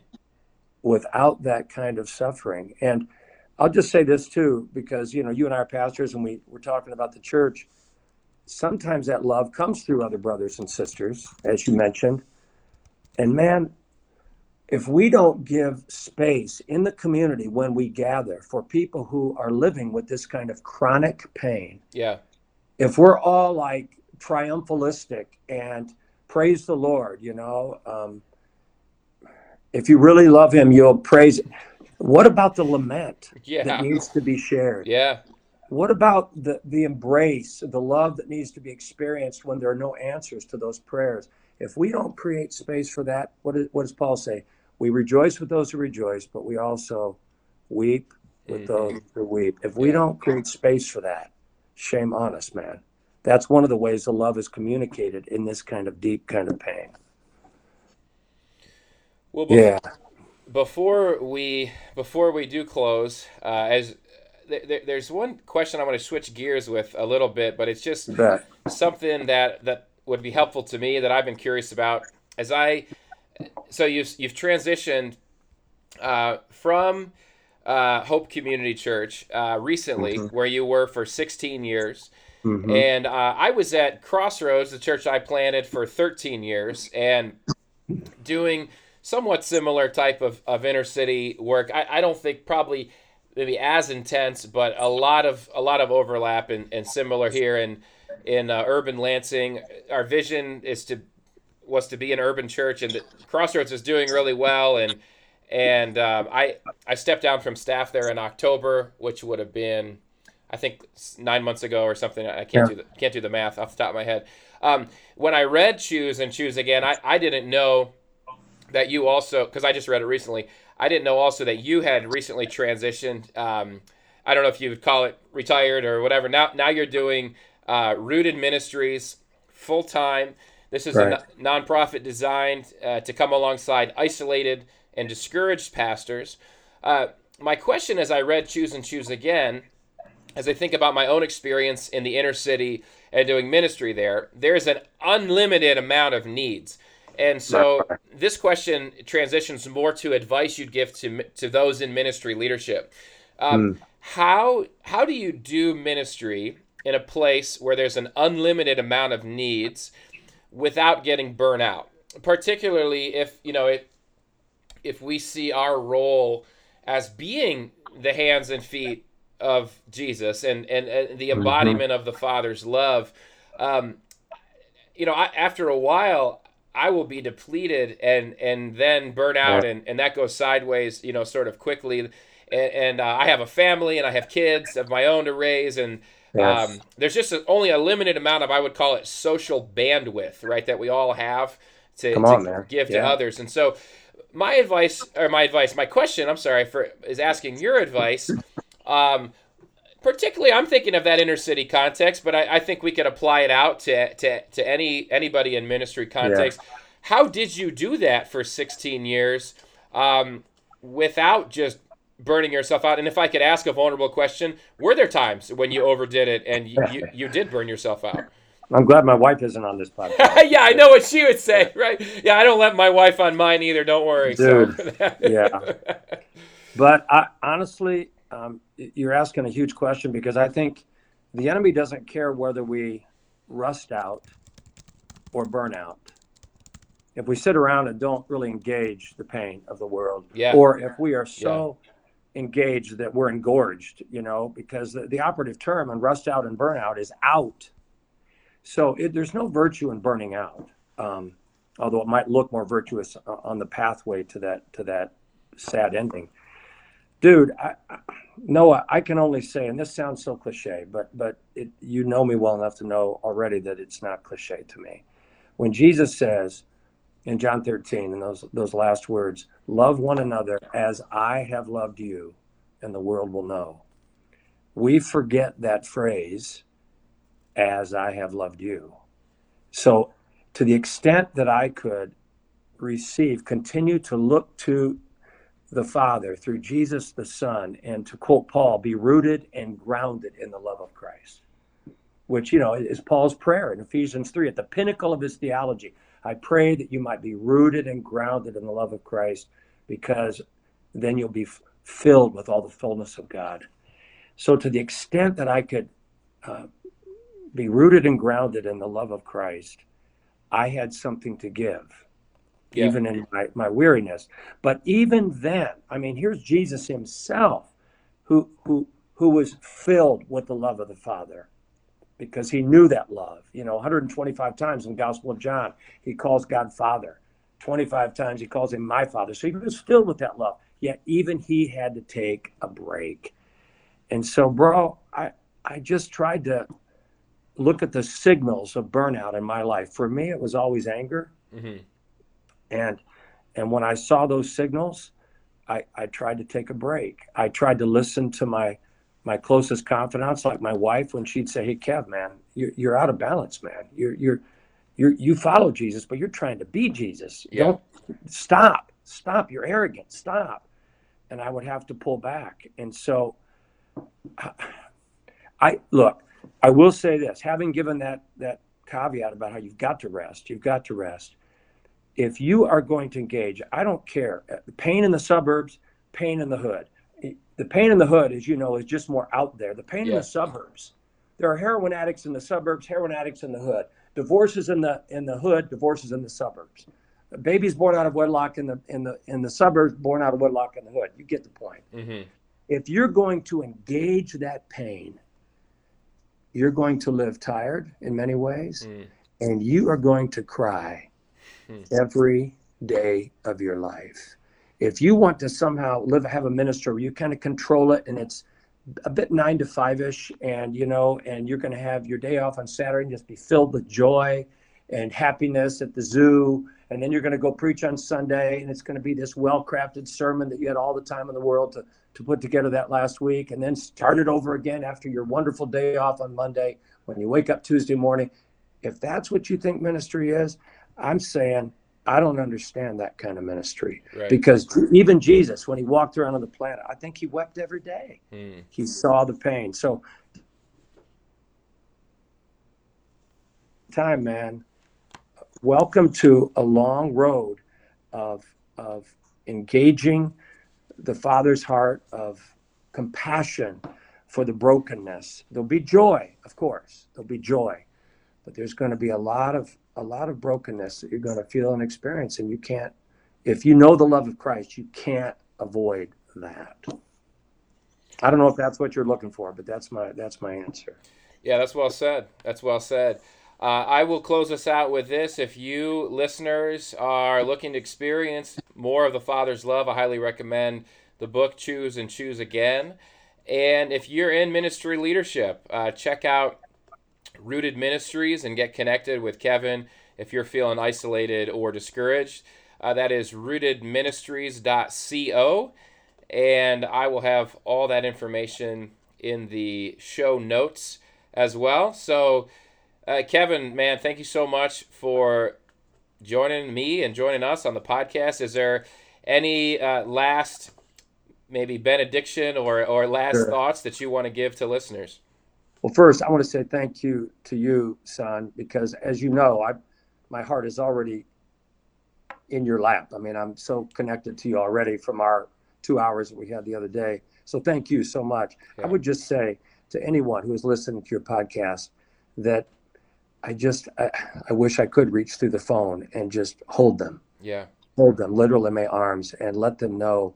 without that kind of suffering. And I'll just say this too, because, you and I are pastors, and we're talking about the church. Sometimes that love comes through other brothers and sisters, as you mentioned. And man, if we don't give space in the community when we gather for people who are living with this kind of chronic pain, if we're all like triumphalistic and praise the Lord, if you really love him, you'll praise. What about the lament that needs to be shared? What about the embrace, the love that needs to be experienced when there are no answers to those prayers? If we don't create space for that, what does Paul say? We rejoice with those who rejoice, but we also weep with those who weep. If we don't create space for that, shame on us, man. That's one of the ways the love is communicated in this kind of deep kind of pain. Well, before we do close, there's one question I want to switch gears with a little bit, but it's just something that would be helpful to me that I've been curious about. So you've transitioned from Hope Community Church recently, where you were for 16 years. And I was at Crossroads, the church I planted, for 13 years, and doing somewhat similar type of inner city work. I don't think probably maybe as intense, but a lot of overlap and similar here in urban Lansing. Our vision was to be an urban church, and the Crossroads is doing really well. And I stepped down from staff there in October, which would have been, I think, 9 months ago or something. I can't do the math off the top of my head. When I read Choose and Choose Again, I didn't know that you also, because I just read it recently, I didn't know also that you had recently transitioned. I don't know if you would call it retired or whatever. Now you're doing Rooted Ministries full time. This is a nonprofit designed to come alongside isolated and discouraged pastors. My question as I read Choose and Choose Again, as I think about my own experience in the inner city and doing ministry there's an unlimited amount of needs. And so this question transitions more to advice you'd give to those in ministry leadership. How do you do ministry in a place where there's an unlimited amount of needs without getting burnt out? Particularly if we see our role as being the hands and feet of Jesus and the embodiment of the Father's love, after a while, I will be depleted and then burn out, and that goes sideways, sort of quickly. And I have a family and I have kids of my own to raise, and there's just only a limited amount of, I would call it, social bandwidth, right, that we all have to give to others. And so my question, is asking your advice. Particularly, I'm thinking of that inner city context, but I think we could apply it out to anybody in ministry context. Yeah. How did you do that for 16 years without just burning yourself out? And if I could ask a vulnerable question, were there times when you overdid it and you did burn yourself out? I'm glad my wife isn't on this podcast. Yeah, I know what she would say, right? Yeah, I don't let my wife on mine either. Don't worry. Dude, yeah. But honestly, you're asking a huge question, because I think the enemy doesn't care whether we rust out or burn out. If we sit around and don't really engage the pain of the world, or if we are so engaged that we're engorged, because the operative term in rust out and burnout is out. So there's no virtue in burning out, although it might look more virtuous on the pathway to that sad ending. Dude, Noah, I can only say, and this sounds so cliche, but you know me well enough to know already that it's not cliche to me. When Jesus says in John 13, in those last words, love one another as I have loved you, and the world will know. We forget that phrase, as I have loved you. So to the extent that I could continue to look to the Father through Jesus the Son, and to quote Paul, be rooted and grounded in the love of Christ, which, is Paul's prayer in Ephesians 3 at the pinnacle of his theology. I pray that you might be rooted and grounded in the love of Christ, because then you'll be filled with all the fullness of God. So to the extent that I could be rooted and grounded in the love of Christ, I had something to give. Yeah. Even in my weariness. But even then, here's Jesus himself, who was filled with the love of the Father, because he knew that love. 125 times in the Gospel of John, he calls God Father. 25 times he calls him my Father. So he was filled with that love. Yet even he had to take a break. And so, bro, I just tried to look at the signals of burnout in my life. For me, it was always anger. Mm-hmm. And when I saw those signals, I tried to take a break. I tried to listen to my closest confidants, like my wife, when she'd say, "Hey, Kev, man, you're out of balance, man. You follow Jesus, but you're trying to be Jesus. Yeah. Don't stop. You're arrogant. Stop." And I would have to pull back. And so, I will say this: having given that caveat about how you've got to rest. If you are going to engage, I don't care. Pain in the suburbs, pain in the hood. The pain in the hood, as you know, is just more out there. The pain in the suburbs, there are heroin addicts in the suburbs, heroin addicts in the hood. Divorces in the hood, divorces in the suburbs. Babies born out of wedlock in the suburbs, born out of wedlock in the hood. You get the point. Mm-hmm. If you're going to engage that pain, you're going to live tired in many ways, and you are going to cry every day of your life. If you want to somehow have a ministry where you kind of control it, and it's a bit 9 to 5-ish, and you're going to have your day off on Saturday and just be filled with joy and happiness at the zoo, and then you're going to go preach on Sunday, and it's going to be this well-crafted sermon that you had all the time in the world to put together that last week, and then start it over again after your wonderful day off on Monday when you wake up Tuesday morning. If that's what you think ministry is, I'm saying I don't understand that kind of ministry. Right. Because even Jesus, when he walked around on the planet, I think he wept every day. He saw the pain. So time, man, welcome to a long road of engaging the Father's heart, of compassion for the brokenness. There'll be joy, of course. There'll be joy. But there's going to be a lot of brokenness that you're going to feel and experience, and you can't, if you know the love of Christ, you can't avoid that. I don't know if that's what you're looking for, but that's my answer. Yeah, that's well said. That's well said. I will close us out with this. If you listeners are looking to experience more of the Father's love, I highly recommend the book Choose and Choose Again. And if you're in ministry leadership, check out Rooted Ministries and get connected with Kevin if you're feeling isolated or discouraged. That is rootedministries.co. And I will have all that information in the show notes as well. So, Kevin, man, thank you so much for joining me and joining us on the podcast. Is there any last maybe benediction or last thoughts that you want to give to listeners? Well, first, I want to say thank you to you, son, because as you know, my heart is already in your lap. I mean, I'm so connected to you already from our 2 hours that we had the other day. So thank you so much. Yeah. I would just say to anyone who is listening to your podcast that I wish I could reach through the phone and just hold them. Yeah. Hold them literally in my arms and let them know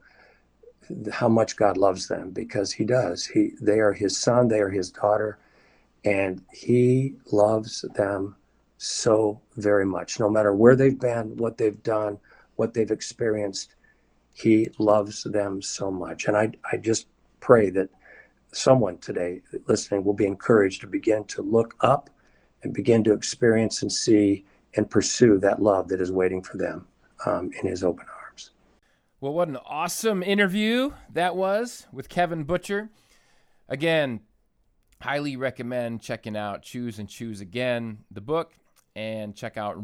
how much God loves them, because he does. They are his son, they are his daughter, and he loves them so very much. No matter where they've been, what they've done, what they've experienced, he loves them so much. And I just pray that someone today listening will be encouraged to begin to look up and begin to experience and see and pursue that love that is waiting for them in his open arms. Well, what an awesome interview that was with Kevin Butcher. Again, highly recommend checking out Choose and Choose Again, the book, and check out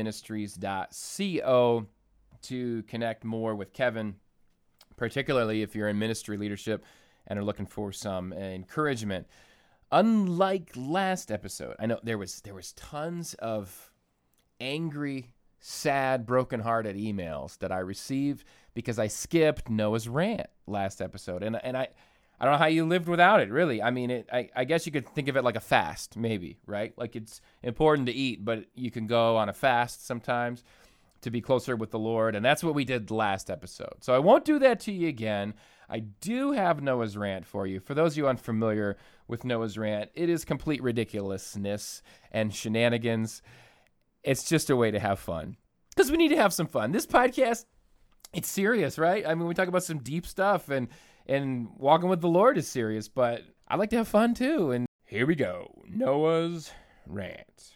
rootedministries.co to connect more with Kevin, particularly if you're in ministry leadership and are looking for some encouragement. Unlike last episode, I know there was tons of angry, sad, brokenhearted emails that I received because I skipped Noah's rant last episode, and I don't know how you lived without it, really. I mean, I guess you could think of it like a fast, maybe, right? Like it's important to eat, but you can go on a fast sometimes to be closer with the Lord, and that's what we did last episode. So I won't do that to you again. I do have Noah's rant for you. For those of you unfamiliar with Noah's rant, it is complete ridiculousness and shenanigans. It's just a way to have fun, because we need to have some fun. This podcast, it's serious, right? I mean, we talk about some deep stuff, and walking with the Lord is serious, but I like to have fun too. And here we go, Noah's rant.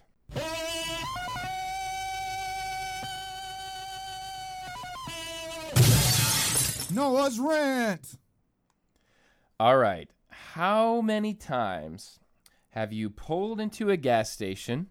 Noah's rant. All right. How many times have you pulled into a gas station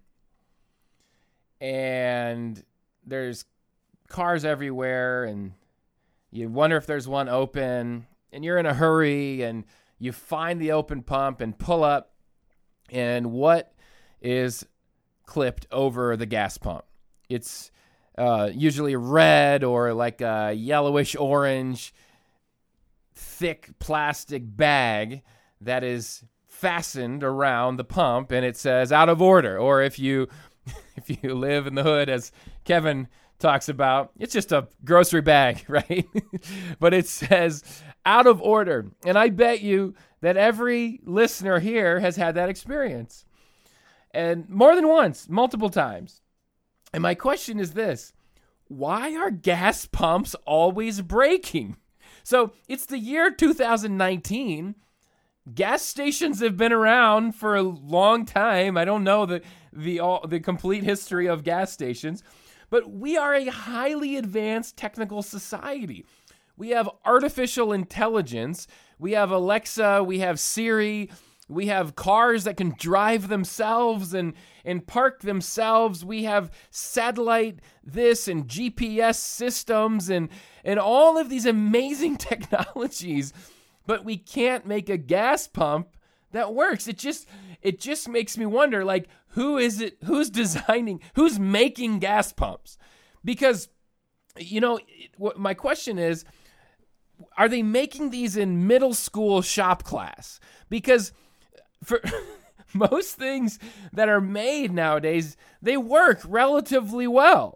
and there's cars everywhere and you wonder if there's one open and you're in a hurry and you find the open pump and pull up, and what is clipped over the gas pump? It's usually red or like a yellowish orange thick plastic bag that is fastened around the pump, and it says out of order. Or if you live in the hood, as Kevin talks about, it's just a grocery bag, right? But it says out of order. And I bet you that every listener here has had that experience, and more than once, multiple times. And my question is this: why are gas pumps always breaking? So it's the year 2019. Gas stations have been around for a long time. I don't know the complete history of gas stations, but we are a highly advanced technical society. We have artificial intelligence. We have Alexa. We have Siri. We have cars that can drive themselves and park themselves. We have satellite this and GPS systems and all of these amazing technologies, but we can't make a gas pump that works. It just makes me wonder, like, who's making gas pumps? Because, my question is, are they making these in middle school shop class? Because for most things that are made nowadays, they work relatively well.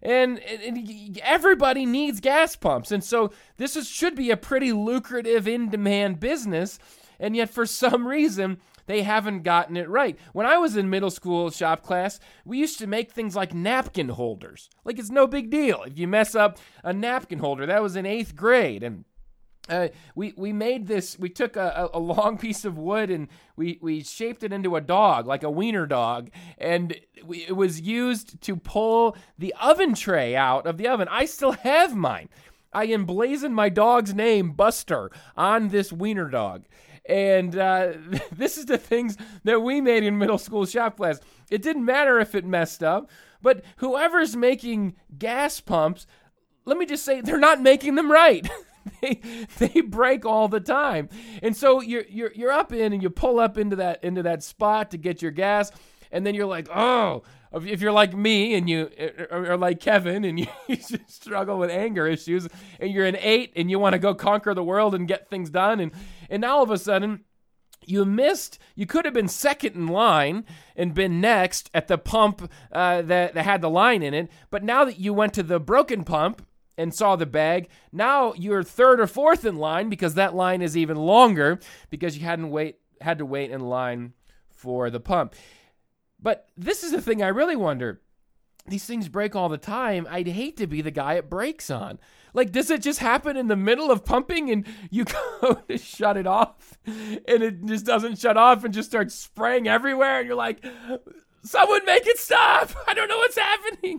And everybody needs gas pumps. And so this should be a pretty lucrative, in-demand business. And yet for some reason, they haven't gotten it right. When I was in middle school shop class, we used to make things like napkin holders. Like, it's no big deal if you mess up a napkin holder. That was in 8th grade. And we made this. We took a long piece of wood and we shaped it into a dog, like a wiener dog, and it was used to pull the oven tray out of the oven. I still have mine. I emblazoned my dog's name, Buster, on this wiener dog. And this is the things that we made in middle school shop class. It didn't matter if it messed up, but whoever's making gas pumps, let me just say, they're not making them right. They break all the time. And so you're up in and you pull up into that spot to get your gas, and then you're like, oh, if you're like me and you are like Kevin and you struggle with anger issues and you're an 8 and you want to go conquer the world and get things done, and now all of a sudden you could have been second in line and been next at the pump that had the line in it, but now that you went to the broken pump and saw the bag, now you're third or fourth in line because that line is even longer because you had to wait in line for the pump. But this is the thing I really wonder. These things break all the time. I'd hate to be the guy it breaks on. Like, does it just happen in the middle of pumping and you go to shut it off and it just doesn't shut off and just starts spraying everywhere and you're like, someone make it stop. I don't know what's happening.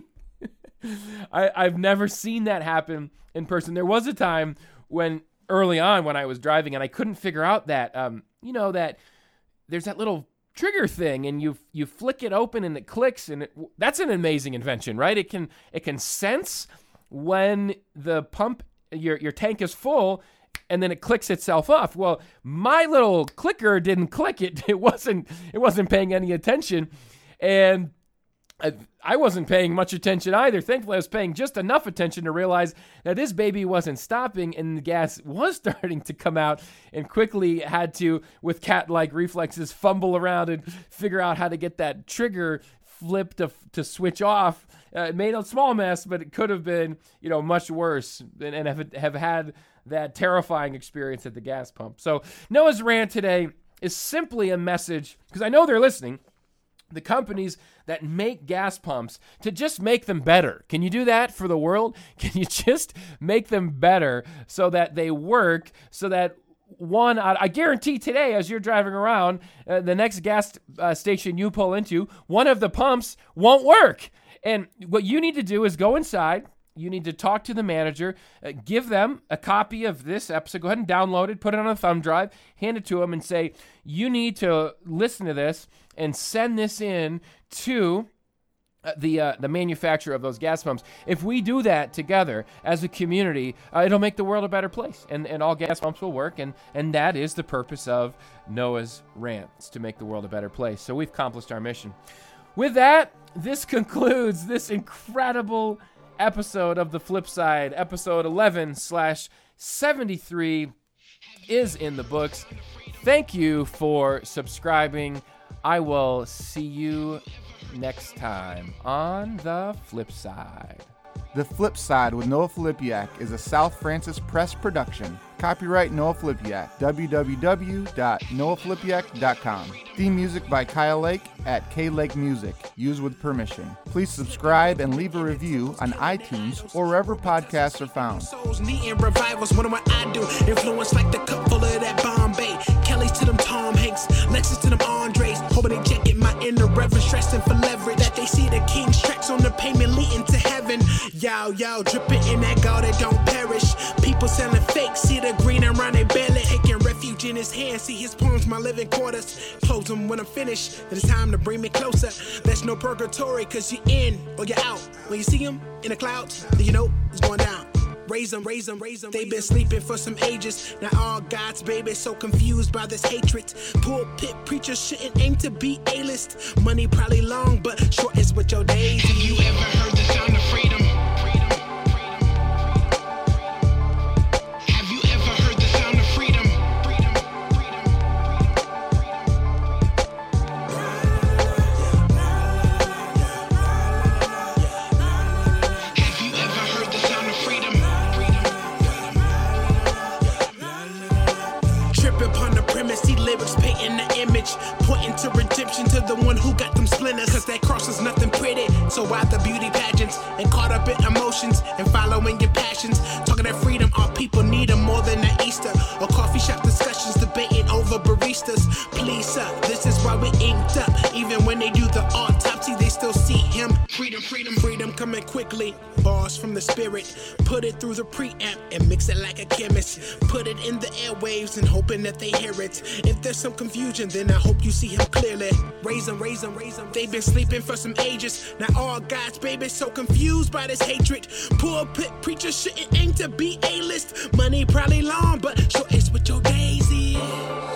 I've never seen that happen in person. There was a time when early on when I was driving and I couldn't figure out that, that there's that little trigger thing and you flick it open and it clicks, and that's an amazing invention, right? It can sense when the pump, your tank is full, and then it clicks itself off. Well, my little clicker didn't click it. It wasn't paying any attention, and I wasn't paying much attention either. Thankfully, I was paying just enough attention to realize that this baby wasn't stopping and the gas was starting to come out, and quickly had to, with cat-like reflexes, fumble around and figure out how to get that trigger flipped to switch off. It made a small mess, but it could have been, much worse and have had that terrifying experience at the gas pump. So Noah's rant today is simply a message, because I know they're listening, the companies that make gas pumps, to just make them better. Can you do that for the world? Can you just make them better so that they work, so that I guarantee today as you're driving around, the next gas station you pull into, one of the pumps won't work. And what you need to do is go inside. You need to talk to the manager, give them a copy of this episode. Go ahead and download it, put it on a thumb drive, hand it to them and say, you need to listen to this and send this in to the manufacturer of those gas pumps. If we do that together as a community, it'll make the world a better place, and all gas pumps will work, and that is the purpose of Noah's Rants, to make the world a better place. So we've accomplished our mission. With that, this concludes this incredible episode of The Flip Side. Episode 11/73 is in the books. Thank you for subscribing. I will see you next time on The Flip Side. The Flip Side with Noah Filipiak is a South Francis Press production. Copyright Noah Filipiak. www.noahfilipiak.com. Theme music by Kyle Lake at K-Lake Music. Used with permission. Please subscribe and leave a review on iTunes or wherever podcasts are found. Souls needing revivals, what I do? Influence like the cup full of that Bombay. Kelly's to them Tom Hanks, Lexus to them Andres. Hoping they jacket my inner reverence, stressing for leverage. That they see the king's tracks on the pavement leading to heaven. Yow, dripping in that gold that don't perish. People selling fake, see the green around their belly. Taking refuge in his hands, see his palms, my living quarters. Close them when I'm finished, then it's time to bring me closer. There's no purgatory, cause you're in or you're out. When you see him in the clouds, then you know it's going down. Raise them. They've been sleeping for some ages. Now all God's babies so confused by this hatred. Pulpit preachers shouldn't aim to be A-list. Money probably long, but short is with your days. Have you ever heard the sound of freedom? Have you ever heard the sound of freedom? supremacy lyrics painting the image, pointing to redemption to the one who got them splinters. Cause that cross is nothing pretty, so why the beauty pageants? And caught up in emotions and following your passions. Talking that freedom, our people need them more than the Easter. Or coffee shop discussions debating over baristas. Please sir, this is why we inked up. Even when they do the autopsy, they still see him. Freedom, freedom, freedom coming quickly. Bars from the spirit, put it through the preamp and mix it like a chemist. Put it in the airwaves and hoping that they hear it. If there's some confusion, then I hope you see him clearly. Raise them, raise them, raise them. They've been sleeping for some ages. Now all God's babies so confused by this hatred. Pulpit preachers shouldn't aim to be A-list. Money probably long, but sure it's what your days is.